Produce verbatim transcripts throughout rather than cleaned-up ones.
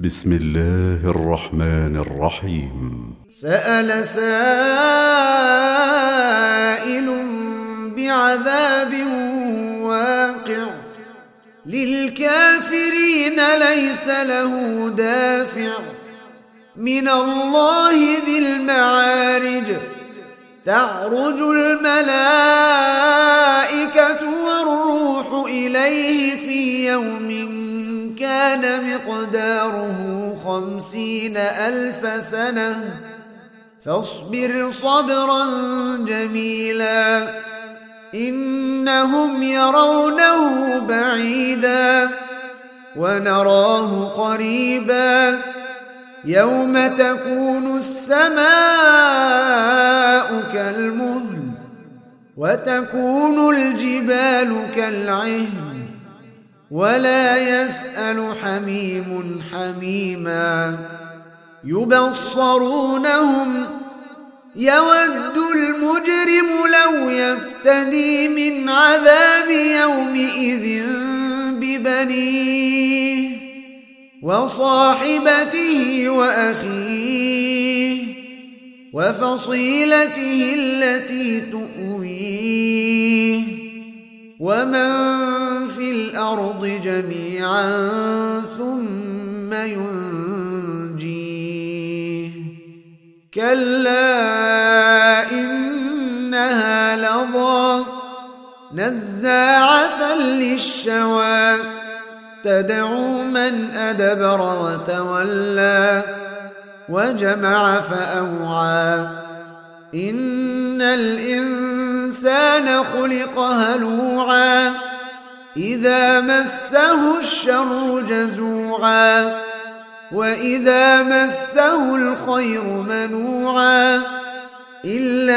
بسم الله الرحمن الرحيم. سأل سائل بعذاب واقع للكافرين ليس له دافع من الله ذي المعارج تعرج الملائكة والروح إليه في يوم كان مقداره خمسين ألف سنة فاصبر صبرا جميلا إنهم يرونه بعيدا ونراه قريبا يوم تكون السماء كالمهل وتكون الجبال كالعهن ولا يسأل حميم حميما يبصرونهم يود المجرم لو يفتدي من عذاب يومئذ ببنيه وصاحبته وأخيه وفصيلته التي تؤويه ومن في الأرض جميعا ثم ينجيه كلا إنها لظى نزاعة للشوى تدعو من أدبر وتولى وجمع فأوعى إن الإنسان خلق هلوعا إذا مسه الشر جزوعا وإذا مسه الخير منوعا إلا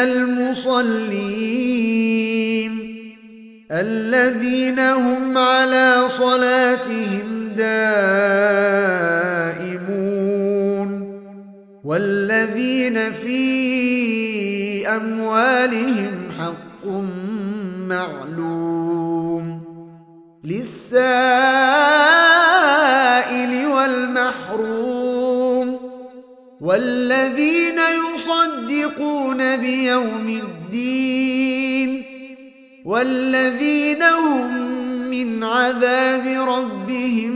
المصلين الذين هم على صلاتهم دائمون والذين في أموالهم حق معلوم للسائل والمحروم والذين يصدقون بيوم الدين والذين هم من عذاب ربهم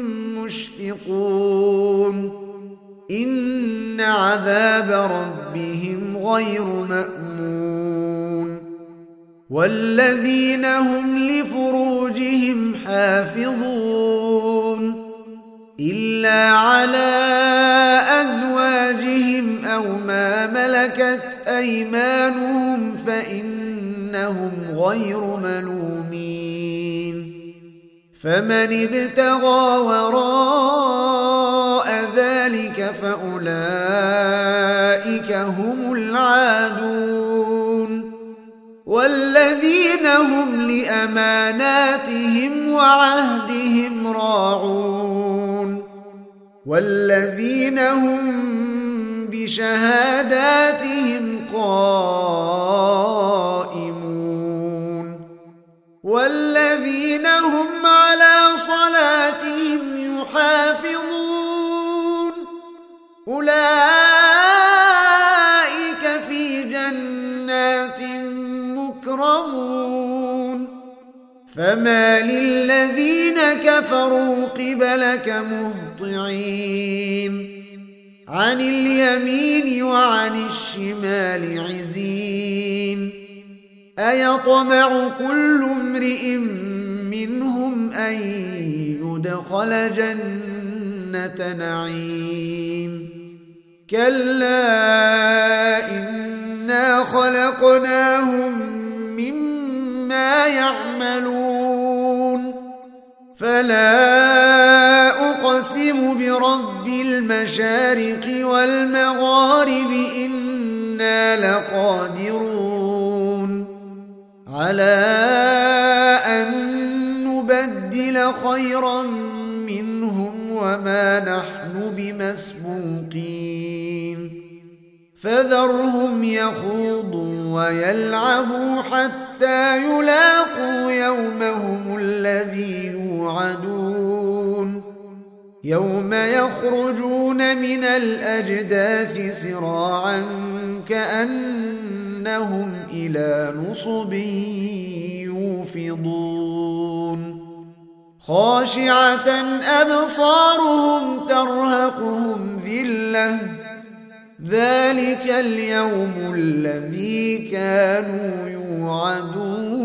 مشفقون إن عذاب ربهم غير مأمون والذين هم لفروجهم حافظون إلا على أزواجهم أو ما ملكت أيمانهم فإنهم غير ملومين فمن ابتغى وراء ذلك فأولئك هم العادون والذين هم لأماناتهم وعهدهم راعون والذين هم بشهاداتهم قائمون والذين هم على صلاتهم يحافظون أولئك في جنات مكرمون فما للذين كفروا قبلك مهطعين عن اليمين وعن الشمال عزين أيطمع كل امرئ منهم أن يدخل جنة نعيم كلا إنا خلقناهم مما يعملون فلا أقسم برب المشارق والمغارب إنا لقادرون على أن نبدل خيرا منهم وما نحن بمسبوقين فذرهم يخوضوا ويلعبوا حتى يلاقوا يومهم الذي يوعدون يوم يخرجون من الأجداث سراعا كأنهم إلى نصب يوفضون خاشعة أبصارهم ترهقهم ذلة ذلك اليوم الذي كانوا يوعدون